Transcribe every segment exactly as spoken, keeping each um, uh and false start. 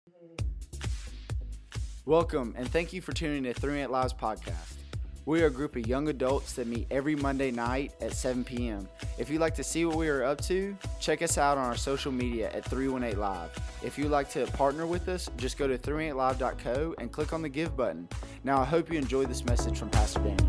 Welcome, and thank you for tuning to three minute Lives podcast. We are a group of young adults that meet every Monday night at seven p.m. If you'd like to see what we are up to, check us out on our social media at three one eight live. If you'd like to partner with us, just go to three one eight live dot co and click on the Give button. Now, I hope you enjoyed this message from Pastor Daniel.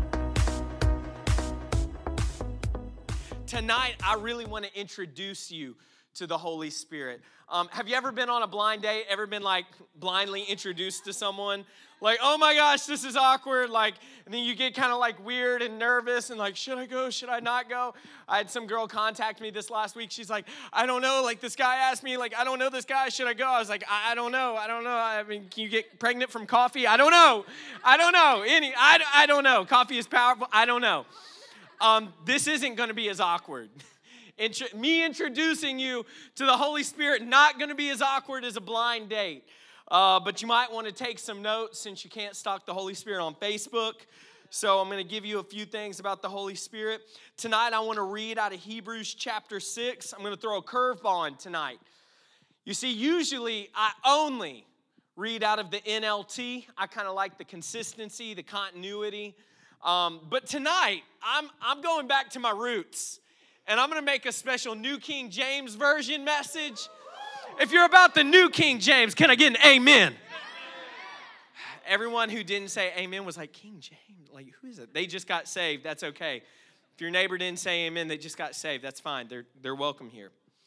Tonight, I really want to introduce you to the Holy Spirit. Um, have you ever been on a blind date? Ever been like blindly introduced to someone? Like, oh my gosh, this is awkward. Like, and then you get kind of like weird and nervous and like, should I go? Should I not go? I had some girl contact me this last week. She's like, I don't know. Like, this guy asked me, like, I don't know this guy. Should I go? I was like, I, I don't know. I don't know. I mean, can you get pregnant from coffee? I don't know. I don't know. Any, I, I don't know. Coffee is powerful. I don't know. Um, this isn't going to be as awkward. Intro- me introducing you to the Holy Spirit, not going to be as awkward as a blind date. Uh, but you might want to take some notes since you can't stalk the Holy Spirit on Facebook. So I'm going to give you a few things about the Holy Spirit. Tonight I want to read out of Hebrews chapter six. I'm going to throw a curveball on tonight. You see, usually I only read out of the N L T. I kind of like the consistency, the continuity. Um, but tonight I'm, I'm going back to my roots. And I'm going to make a special New King James Version message. If you're about the New King James, can I get an amen? Everyone who didn't say amen was like, King James, like, who is it? They just got saved. That's okay. If your neighbor didn't say amen, they just got saved. That's fine. They're, they're welcome here.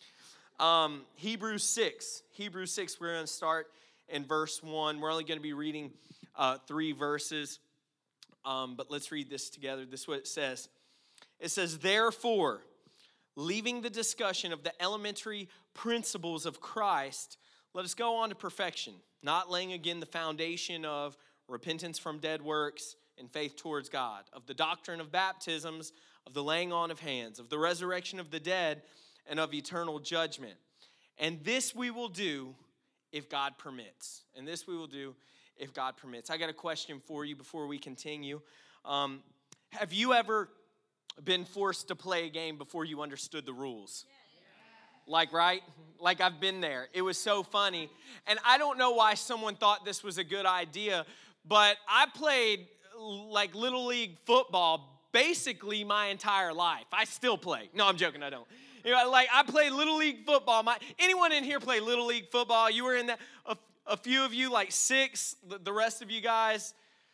Um, Hebrews six. Hebrews six, we're going to start in verse one. We're only going to be reading uh, three verses. Um, but let's read this together. This is what it says. It says, therefore, leaving the discussion of the elementary principles of Christ, let us go on to perfection, not laying again the foundation of repentance from dead works and faith towards God, of the doctrine of baptisms, of the laying on of hands, of the resurrection of the dead, and of eternal judgment. And this we will do if God permits. And this we will do if God permits. I got a question for you before we continue. Um, have you ever been forced to play a game before you understood the rules? Like, right? Like, I've been there. It was so funny. And I don't know why someone thought this was a good idea, but I played like Little League football basically my entire life. I still play. No, I'm joking. I don't. You know, like, I played Little League football. My, anyone in here play Little League football? You were in that. A, a few of you, like six. The, the rest of you guys,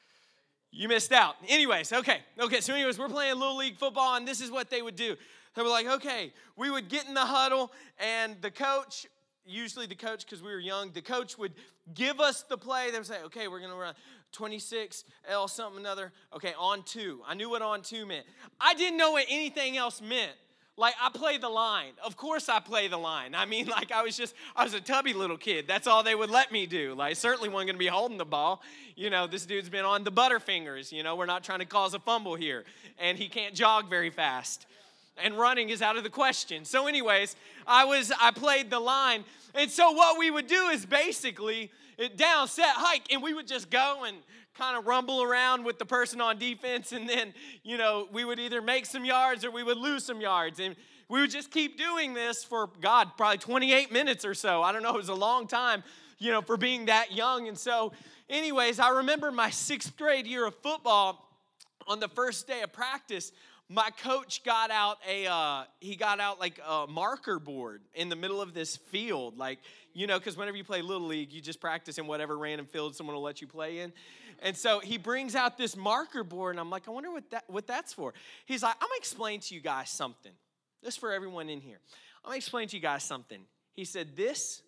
you missed out. Anyways, okay. Okay, so anyways, we're playing Little League football, and this is what they would do. They were like, okay, we would get in the huddle, and the coach, usually the coach, because we were young, the coach would give us the play. They would say, okay, we're going to run twenty-six, L something another. Okay, on two. I knew what on two meant. I didn't know what anything else meant. Like, I play the line. Of course I play the line. I mean, like, I was just, I was a tubby little kid. That's all they would let me do. Like, certainly wasn't going to be holding the ball. You know, this dude's been on the Butterfingers. You know, we're not trying to cause a fumble here. And he can't jog very fast. And running is out of the question. So anyways, I was, I played the line. And so what we would do is basically, it down, set, hike, and we would just go and kind of rumble around with the person on defense, and then, you know, we would either make some yards or we would lose some yards, and we would just keep doing this for, God, probably twenty-eight minutes or so. I don't know, it was a long time, you know, for being that young. And so, anyways, I remember my sixth grade year of football, on the first day of practice, my coach got out a, uh, he got out like a marker board in the middle of this field. Like, you know, because whenever you play Little League, you just practice in whatever random field someone will let you play in. And so he brings out this marker board, and I'm like, I wonder what that what that's for. He's like, I'm going to explain to you guys something. This is for everyone in here. I'm going to explain to you guys something. He said, this,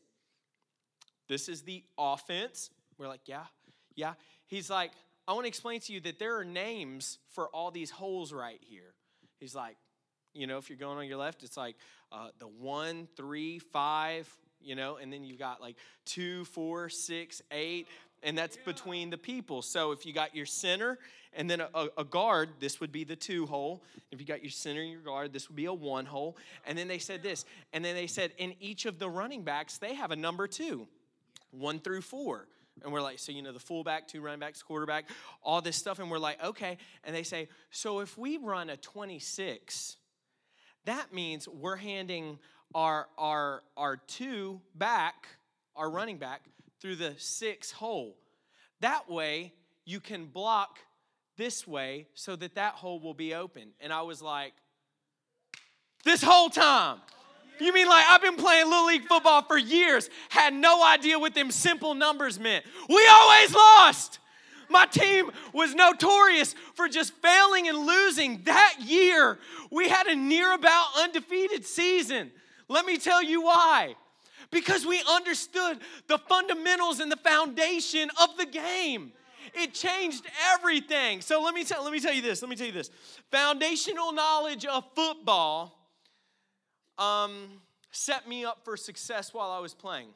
this is the offense. We're like, yeah, yeah. He's like, I want to explain to you that there are names for all these holes right here. He's like, you know, if you're going on your left, it's like uh, the one, three, five, you know, and then you've got like two, four, six, eight, and that's between the people. So if you got your center and then a, a guard, this would be the two hole. If you got your center and your guard, this would be a one hole. And then they said this, and then they said in each of the running backs, they have a number two, one through four. And we're like, so, you know, the fullback, two running backs, quarterback, all this stuff. And we're like, okay. And they say, so if we run a twenty-six, that means we're handing our our our two back, our running back, through the six hole. That way, you can block this way so that that hole will be open. And I was like, this whole time. You mean like I've been playing Little League football for years, had no idea what them simple numbers meant. We always lost. My team was notorious for just failing and losing. That year, we had a near about undefeated season. Let me tell you why. Because we understood the fundamentals and the foundation of the game. It changed everything. So let me tell, let me tell you this. Let me tell you this. Foundational knowledge of football um, set me up for success while I was playing.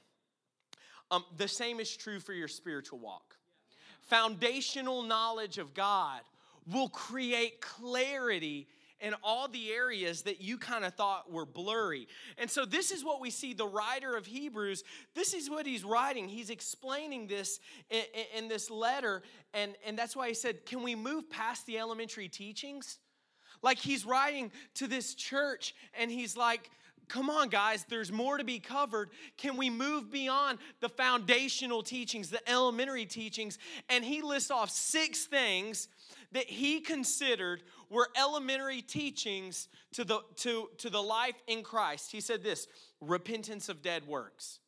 Um, the same is true for your spiritual walk. Foundational knowledge of God will create clarity in all the areas that you kind of thought were blurry. And so this is what we see the writer of Hebrews, this is what he's writing. He's explaining this in, in, in this letter, and, and that's why he said, can we move past the elementary teachings? Like he's writing to this church, and he's like, come on, guys, there's more to be covered. Can we move beyond the foundational teachings, the elementary teachings? And he lists off six things that he considered were elementary teachings to the, to, to the life in Christ. He said this: repentance of dead works.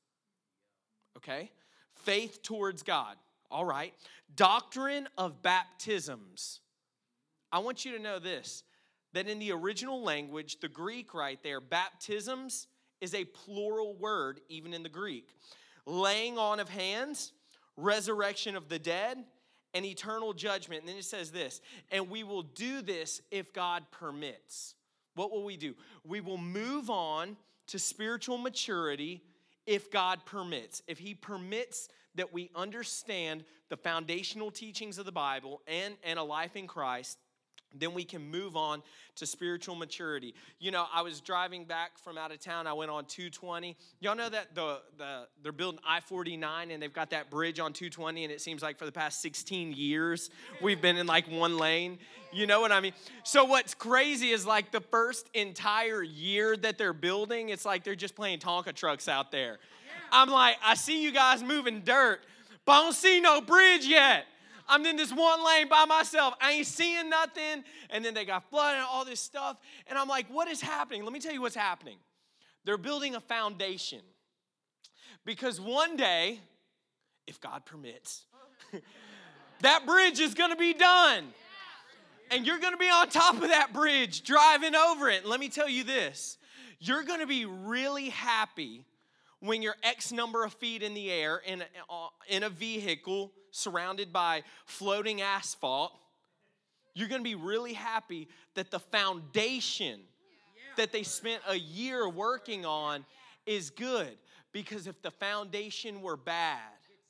Okay? Faith towards God. All right. Doctrine of baptisms. I want you to know this, that in the original language, the Greek right there, baptisms is a plural word, even in the Greek. Laying on of hands, resurrection of the dead, and eternal judgment. And then it says this, and we will do this if God permits. What will we do? We will move on to spiritual maturity if God permits. If he permits that we understand the foundational teachings of the Bible and, and a life in Christ, then we can move on to spiritual maturity. You know, I was driving back from out of town. I went on two twenty. Y'all know that the the they're building I forty-nine, and they've got that bridge on two twenty, and it seems like for the past sixteen years, we've been in like one lane. You know what I mean? So what's crazy is like the first entire year that they're building, it's like they're just playing Tonka trucks out there. I'm like, I see you guys moving dirt, but I don't see no bridge yet. I'm in this one lane by myself. I ain't seeing nothing. And then they got flooded and all this stuff. And I'm like, what is happening? Let me tell you what's happening. They're building a foundation. Because one day, if God permits, that bridge is going to be done. And you're going to be on top of that bridge, driving over it. And let me tell you this. You're going to be really happy when you're X number of feet in the air in a, in a vehicle surrounded by floating asphalt. You're going to be really happy that the foundation that they spent a year working on is good. Because if the foundation were bad,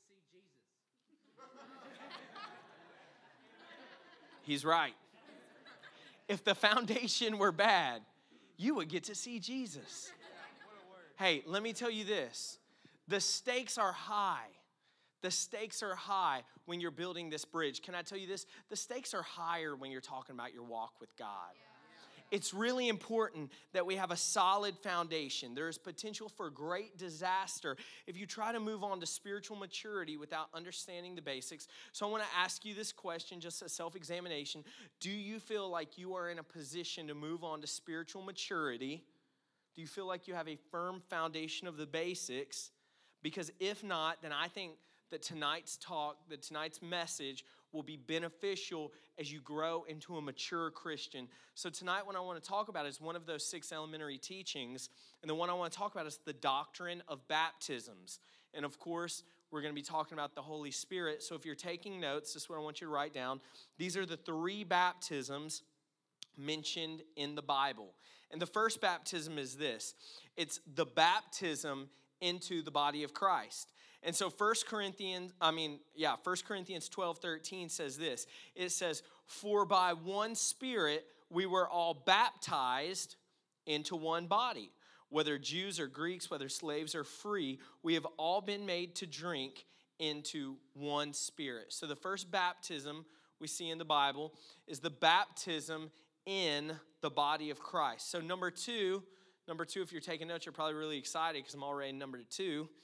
he's right. If the foundation were bad, you would get to see Jesus. Hey, let me tell you this. The stakes are high. The stakes are high when you're building this bridge. Can I tell you this? The stakes are higher when you're talking about your walk with God. It's really important that we have a solid foundation. There is potential for great disaster if you try to move on to spiritual maturity without understanding the basics. So I want to ask you this question, just a self-examination. Do you feel like you are in a position to move on to spiritual maturity? Do you feel like you have a firm foundation of the basics? Because if not, then I think that tonight's talk, that tonight's message will be beneficial as you grow into a mature Christian. So tonight what I want to talk about is one of those six elementary teachings. And the one I want to talk about is the doctrine of baptisms. And of course, we're going to be talking about the Holy Spirit. So if you're taking notes, this is what I want you to write down. These are the three baptisms mentioned in the Bible. And the first baptism is this. It's the baptism into the body of Christ. And so First Corinthians, I mean, yeah, First Corinthians twelve thirteen says this. It says, for by one Spirit we were all baptized into one body. Whether Jews or Greeks, whether slaves or free, we have all been made to drink into one Spirit. So the first baptism we see in the Bible is the baptism in the body of Christ. So number two, number two, if you're taking notes, you're probably really excited because I'm already number two.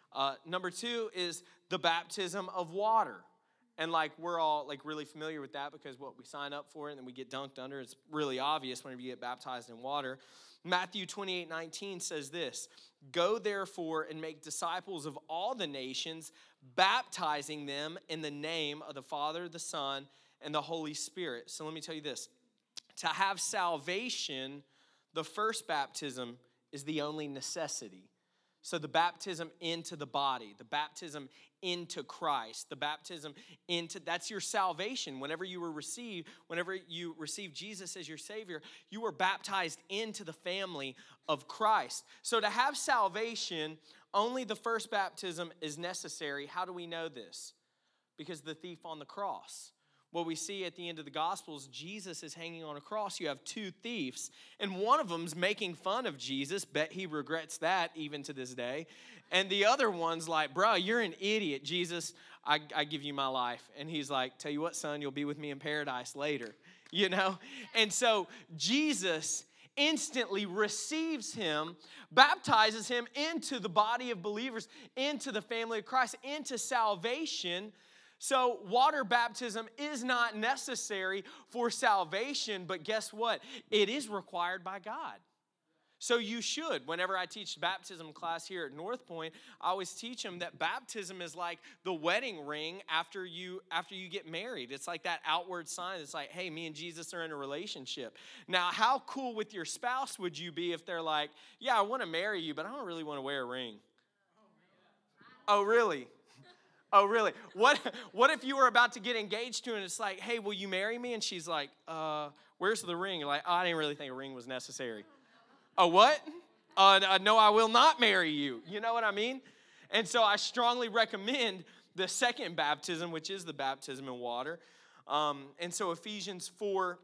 Uh, number two is the baptism of water. And like we're all like really familiar with that because what we sign up for it and then we get dunked under. It's really obvious whenever you get baptized in water. Matthew twenty-eight nineteen says this, "Go therefore and make disciples of all the nations, baptizing them in the name of the Father, the Son, and the Holy Spirit." So let me tell you this. To have salvation, the first baptism is the only necessity. So the baptism into the body, the baptism into Christ, the baptism into, that's your salvation. Whenever you were received, whenever you receive Jesus as your Savior, you were baptized into the family of Christ. So to have salvation, only the first baptism is necessary. How do we know this? Because the thief on the cross. What we see at the end of the Gospels, Jesus is hanging on a cross. You have two thieves, and one of them's making fun of Jesus. Bet he regrets that even to this day. And the other one's like, bro, you're an idiot. Jesus, I, I give you my life. And he's like, tell you what, son, you'll be with me in paradise later. You know? And so Jesus instantly receives him, baptizes him into the body of believers, into the family of Christ, into salvation. So water baptism is not necessary for salvation, but guess what? It is required by God. So you should. Whenever I teach baptism class here at North Point, I always teach them that baptism is like the wedding ring after you after you get married. It's like that outward sign. It's like, hey, me and Jesus are in a relationship. Now, how cool with your spouse would you be if they're like, yeah, I want to marry you, but I don't really want to wear a ring? Oh, really? Oh, really? What What if you were about to get engaged to her and it's like, hey, will you marry me? And she's like, uh, where's the ring? You're like, oh, I didn't really think a ring was necessary. Oh, what? Uh, no, I will not marry you. You know what I mean? And so I strongly recommend the second baptism, which is the baptism in water. Um, and so Ephesians four,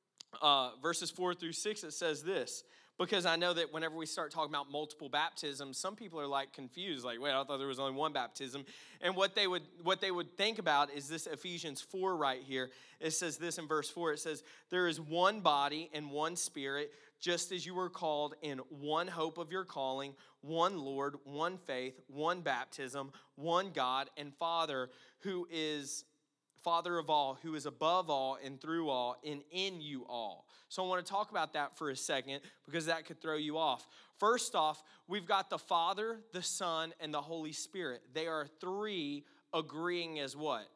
uh, verses four through six, it says this. Because I know that whenever we start talking about multiple baptisms, some people are like confused, like, wait, I thought there was only one baptism. And what they would what they would think about is this Ephesians four right here. It says this in verse four. It says, there is one body and one spirit, just as you were called in one hope of your calling, one Lord, one faith, one baptism, one God and Father, who is Father of all, who is above all and through all and in you all. So I want to talk about that for a second because that could throw you off. First off, we've got the Father, the Son, and the Holy Spirit. They are three agreeing as what?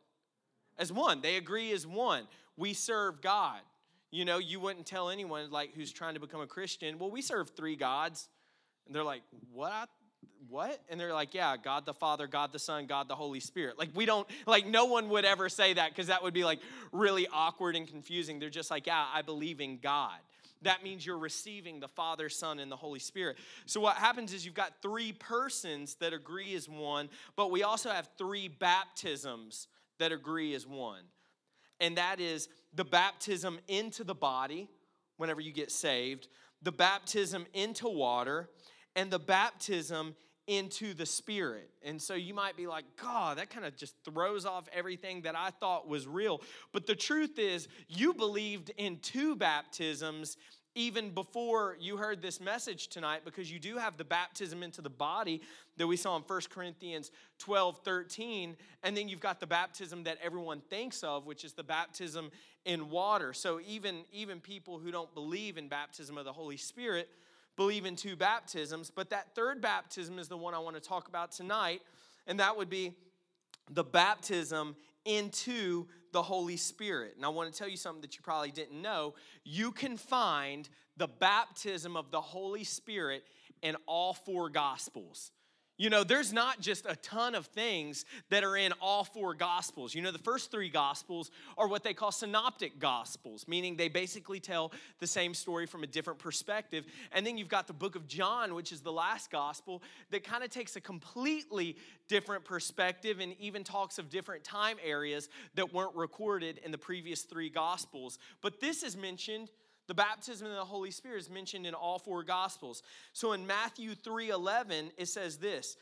As one. They agree as one. We serve God. You know, you wouldn't tell anyone like who's trying to become a Christian, well, we serve three gods. And they're like, what? What? And they're like, yeah, God the Father, God the Son, God the Holy Spirit. Like we don't, like no one would ever say that because that would be like really awkward and confusing. They're just like, yeah, I believe in God. That means you're receiving the Father, Son, and the Holy Spirit. So what happens is you've got three persons that agree as one, but we also have three baptisms that agree as one. And that is the baptism into the body whenever you get saved, the baptism into water, and the baptism into the Spirit. And so you might be like, God, that kind of just throws off everything that I thought was real. But the truth is, you believed in two baptisms even before you heard this message tonight, because you do have the baptism into the body that we saw in First Corinthians twelve thirteen. And then you've got the baptism that everyone thinks of, which is the baptism in water. So even, even people who don't believe in baptism of the Holy Spirit believe in two baptisms, but that third baptism is the one I want to talk about tonight, and that would be the baptism into the Holy Spirit. And I want to tell you something that you probably didn't know. You can find the baptism of the Holy Spirit in all four Gospels. You know, there's not just a ton of things that are in all four Gospels. You know, the first three Gospels are what they call synoptic Gospels, meaning they basically tell the same story from a different perspective. And then you've got the book of John, which is the last Gospel, that kind of takes a completely different perspective and even talks of different time areas that weren't recorded in the previous three Gospels. But this is mentioned. The baptism of the Holy Spirit is mentioned in all four Gospels. So in Matthew three eleven, it says this,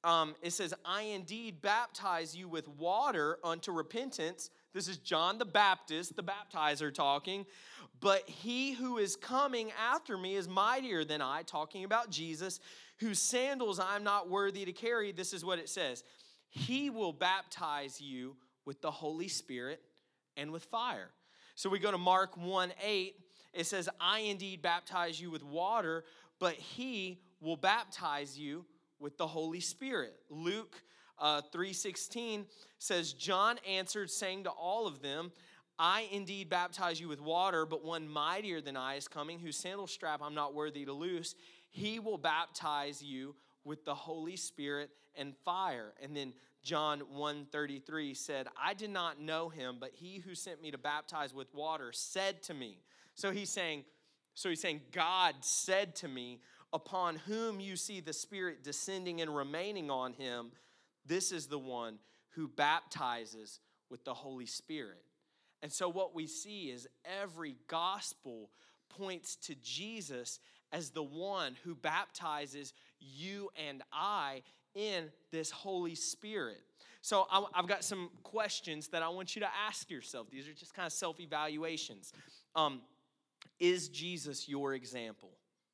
um, it says, I indeed baptize you with water unto repentance. This is John the Baptist, the baptizer, talking. But he who is coming after me is mightier than I, talking about Jesus, whose sandals I am not worthy to carry. This is what it says. He will baptize you with the Holy Spirit and with fire. So we go to Mark one eight. It says, I indeed baptize you with water, but he will baptize you with the Holy Spirit. Luke uh, three sixteen says, John answered, saying to all of them, I indeed baptize you with water, but one mightier than I is coming, whose sandal strap I'm not worthy to loose. He will baptize you with the Holy Spirit and fire. And then John one thirty-three said, I did not know him, but he who sent me to baptize with water said to me. So he's saying, so he's saying, God said to me, upon whom you see the Spirit descending and remaining on him, this is the one who baptizes with the Holy Spirit. And so what we see is every gospel points to Jesus as the one who baptizes you and I in this Holy Spirit. So I've got some questions that I want you to ask yourself. These are just kind of self-evaluations. Um, is Jesus your example?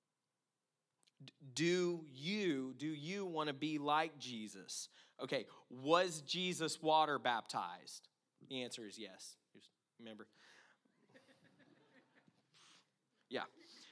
Do you, do you want to be like Jesus? Okay, was Jesus water baptized? The answer is yes. Remember? Yeah.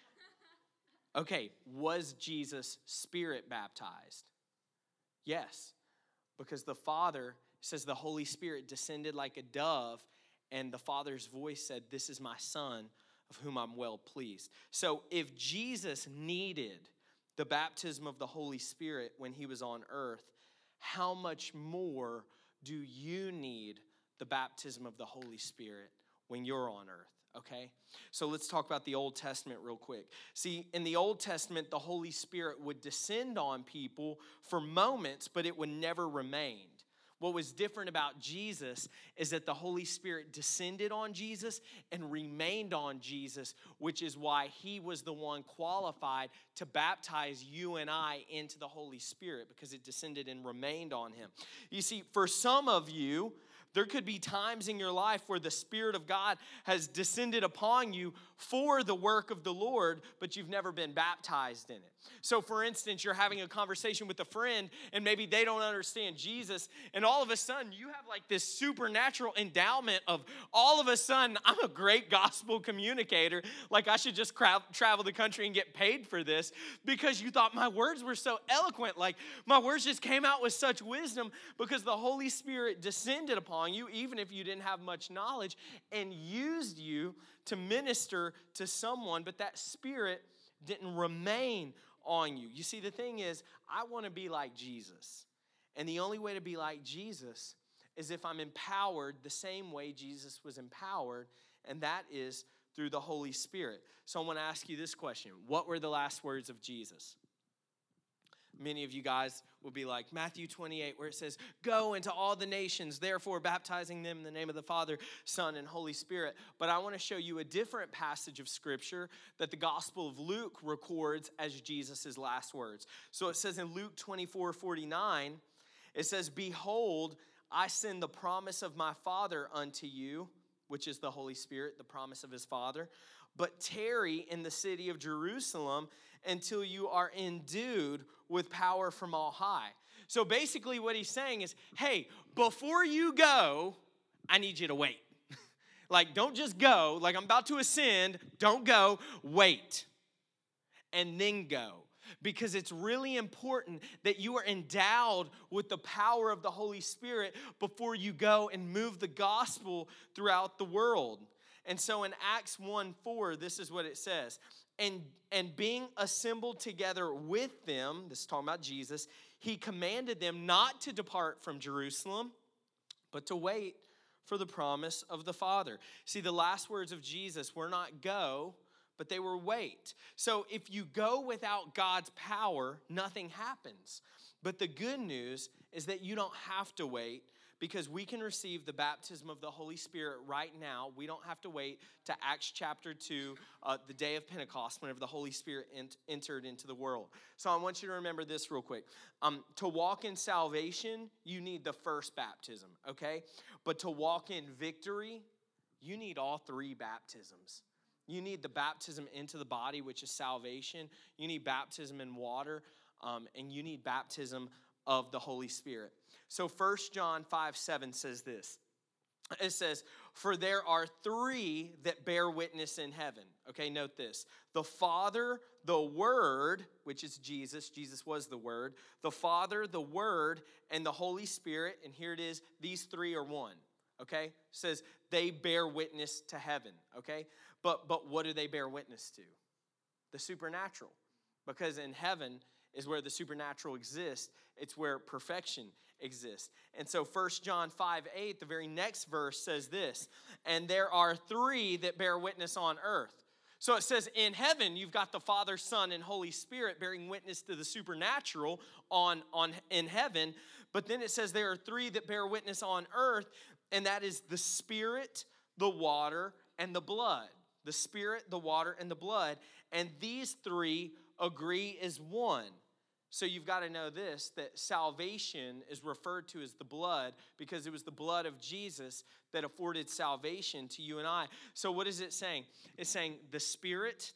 Okay, was Jesus Spirit baptized? Yes, because the Father says the Holy Spirit descended like a dove, and the Father's voice said, this is my Son of whom I'm well pleased. So if Jesus needed the baptism of the Holy Spirit when he was on earth, how much more do you need the baptism of the Holy Spirit when you're on earth? Okay, so let's talk about the Old Testament real quick. See, in the Old Testament, the Holy Spirit would descend on people for moments, but it would never remain. What was different about Jesus is that the Holy Spirit descended on Jesus and remained on Jesus, which is why he was the one qualified to baptize you and I into the Holy Spirit, because it descended and remained on him. You see, for some of you, there could be times in your life where the Spirit of God has descended upon you for the work of the Lord, but you've never been baptized in it. So, for instance, you're having a conversation with a friend, and maybe they don't understand Jesus, and all of a sudden, you have like this supernatural endowment of all of a sudden, I'm a great gospel communicator, like I should just cra- travel the country and get paid for this, because you thought my words were so eloquent, like my words just came out with such wisdom, because the Holy Spirit descended upon you, even if you didn't have much knowledge, and used you to minister to someone, but that Spirit didn't remain on you. You see, the thing is, I want to be like Jesus. And the only way to be like Jesus is if I'm empowered the same way Jesus was empowered, and that is through the Holy Spirit. So I want to ask you this question. What were the last words of Jesus? Many of you guys will be like Matthew twenty-eight, where it says, go into all the nations, therefore baptizing them in the name of the Father, Son, and Holy Spirit. But I want to show you a different passage of Scripture that the Gospel of Luke records as Jesus' last words. So it says in Luke twenty-four forty-nine, it says, behold, I send the promise of my Father unto you, which is the Holy Spirit, the promise of his Father. But tarry in the city of Jerusalem until you are endued with power from on high. So basically what he's saying is, hey, before you go, I need you to wait. Like, don't just go. Like, I'm about to ascend. Don't go. Wait. And then go. Because it's really important that you are endowed with the power of the Holy Spirit before you go and move the gospel throughout the world. And so in Acts one four, this is what it says. And, and being assembled together with them, this is talking about Jesus, he commanded them not to depart from Jerusalem, but to wait for the promise of the Father. See, the last words of Jesus were not go, but they were wait. So if you go without God's power, nothing happens. But the good news is that you don't have to wait, because we can receive the baptism of the Holy Spirit right now. We don't have to wait to Acts chapter two, uh, the day of Pentecost, whenever the Holy Spirit ent- entered into the world. So I want you to remember this real quick. Um, to walk in salvation, you need the first baptism, okay? But to walk in victory, you need all three baptisms. You need the baptism into the body, which is salvation. You need baptism in water, um, and you need baptism of the Holy Spirit. So First John five seven says this. It says, for there are three that bear witness in heaven. Okay, note this. The Father, the Word, which is Jesus. Jesus was the Word. The Father, the Word, and the Holy Spirit. And here it is. These three are one. Okay? It says they bear witness to heaven. Okay? But, but what do they bear witness to? The supernatural. Because in heaven is where the supernatural exists. It's where perfection exists. And so First John five eight, the very next verse says this, and there are three that bear witness on earth. So it says in heaven, you've got the Father, Son, and Holy Spirit bearing witness to the supernatural on, on in heaven. But then it says there are three that bear witness on earth, and that is the Spirit, the water, and the blood. The Spirit, the water, and the blood. And these three agree as one. So you've got to know this, that salvation is referred to as the blood because it was the blood of Jesus that afforded salvation to you and I. So what is it saying? It's saying the Spirit,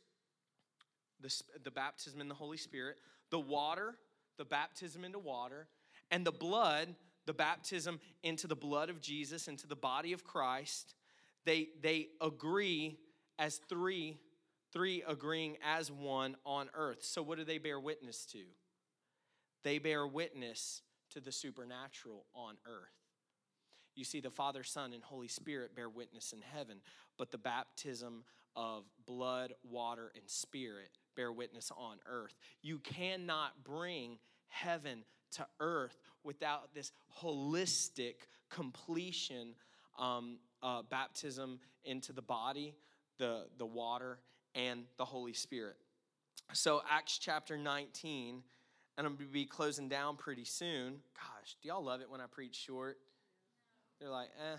the, the baptism in the Holy Spirit, the water, the baptism into water, and the blood, the baptism into the blood of Jesus, into the body of Christ. They, they agree as three, three agreeing as one on earth. So what do they bear witness to? They bear witness to the supernatural on earth. You see, the Father, Son, and Holy Spirit bear witness in heaven, but the baptism of blood, water, and Spirit bear witness on earth. You cannot bring heaven to earth without this holistic completion, um, uh, baptism into the body, the, the water, and the Holy Spirit. So Acts chapter nineteen, and I'm going to be closing down pretty soon. Gosh, do y'all love it when I preach short? They're like, eh.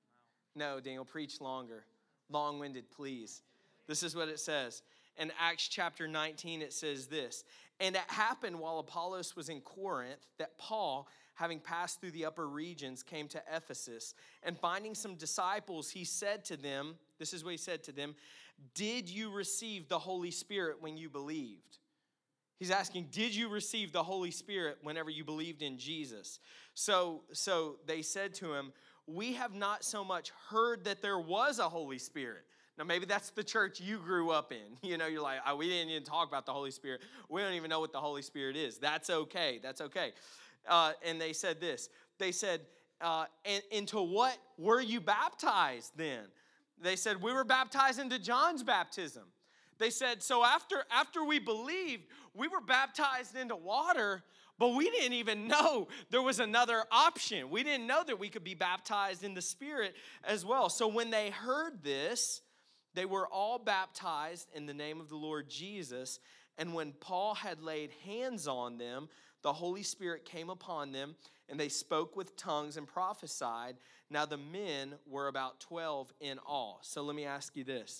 No, Daniel, preach longer. Long-winded, please. This is what it says. In Acts chapter nineteen, it says this. And it happened while Apollos was in Corinth that Paul, having passed through the upper regions, came to Ephesus. And finding some disciples, he said to them, this is what he said to them, did you receive the Holy Spirit when you believed? He's asking, did you receive the Holy Spirit whenever you believed in Jesus? So, so they said to him, we have not so much heard that there was a Holy Spirit. Now, maybe that's the church you grew up in. You know, you're like, oh, we didn't even talk about the Holy Spirit. We don't even know what the Holy Spirit is. That's okay. That's okay. Uh, and they said this. They said, uh, and, into what were you baptized then? They said, we were baptized into John's baptism. They said, so after, after we believed, we were baptized into water, but we didn't even know there was another option. We didn't know that we could be baptized in the Spirit as well. So when they heard this, they were all baptized in the name of the Lord Jesus. And when Paul had laid hands on them, the Holy Spirit came upon them, and they spoke with tongues and prophesied. Now the men were about twelve in all. So let me ask you this.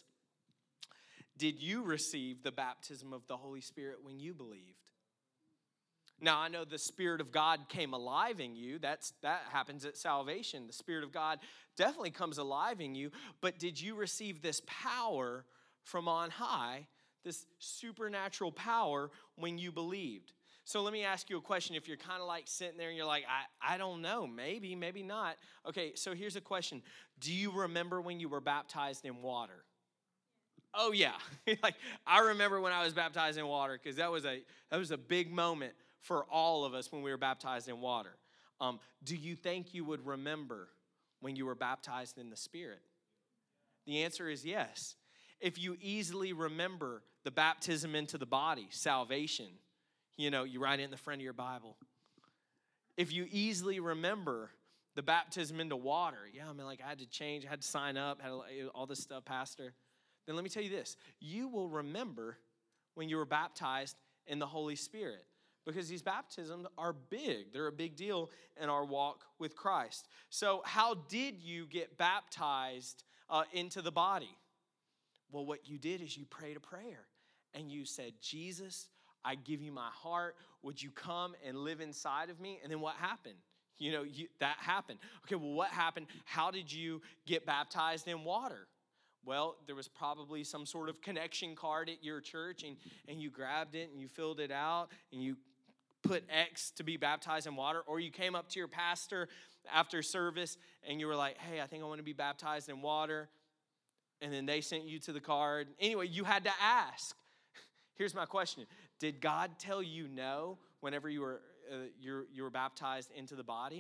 Did you receive the baptism of the Holy Spirit when you believed? Now, I know the Spirit of God came alive in you. That's, that happens at salvation. The Spirit of God definitely comes alive in you. But did you receive this power from on high, this supernatural power, when you believed? So let me ask you a question. If you're kind of like sitting there and you're like, I, I don't know, maybe, maybe not. Okay, so here's a question. Do you remember when you were baptized in water? Oh yeah, like I remember when I was baptized in water because that was a that was a big moment for all of us when we were baptized in water. Um, do you think you would remember when you were baptized in the Spirit? The answer is yes. If you easily remember the baptism into the body, salvation, you know, you write it in the front of your Bible. If you easily remember the baptism into water, yeah, I mean, like I had to change, I had to sign up, had all this stuff, Pastor. Then let me tell you this. You will remember when you were baptized in the Holy Spirit because these baptisms are big. They're a big deal in our walk with Christ. So how did you get baptized uh, into the body? Well, what you did is you prayed a prayer and you said, Jesus, I give you my heart. Would you come and live inside of me? And then what happened? You know, you, that happened. Okay, well, what happened? How did you get baptized in water? Well, there was probably some sort of connection card at your church, and, and you grabbed it and you filled it out and you put X to be baptized in water, or you came up to your pastor after service and you were like, hey, I think I want to be baptized in water. And then they sent you to the card. Anyway, you had to ask. Here's my question. Did God tell you no whenever you were uh, you you were baptized into the body?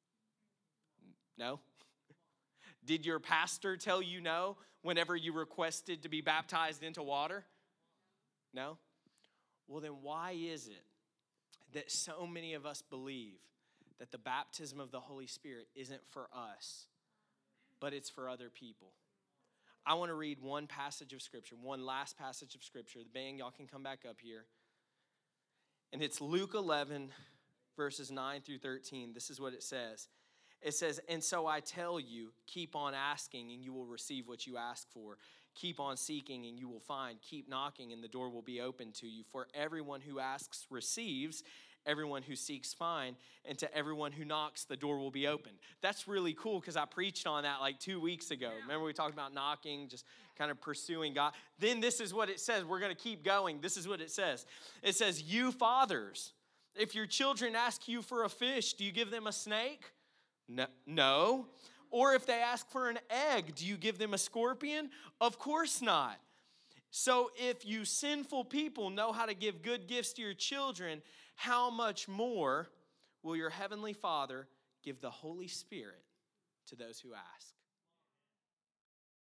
No. Did your pastor tell you no whenever you requested to be baptized into water? No. Well, then why is it that so many of us believe that the baptism of the Holy Spirit isn't for us, but it's for other people? I want to read one passage of Scripture, one last passage of Scripture. The band, y'all can come back up here. And it's Luke eleven, verses nine through thirteen. This is what it says. It says, and so I tell you, keep on asking and you will receive what you ask for. Keep on seeking and you will find. Keep knocking and the door will be open to you. For everyone who asks receives. Everyone who seeks finds, and to everyone who knocks, the door will be opened. That's really cool because I preached on that like two weeks ago. Remember we talked about knocking, just kind of pursuing God. Then this is what it says. We're going to keep going. This is what it says. It says, you fathers, if your children ask you for a fish, do you give them a snake? No. no. Or if they ask for an egg, do you give them a scorpion? Of course not. So if you sinful people know how to give good gifts to your children, how much more will your heavenly Father give the Holy Spirit to those who ask?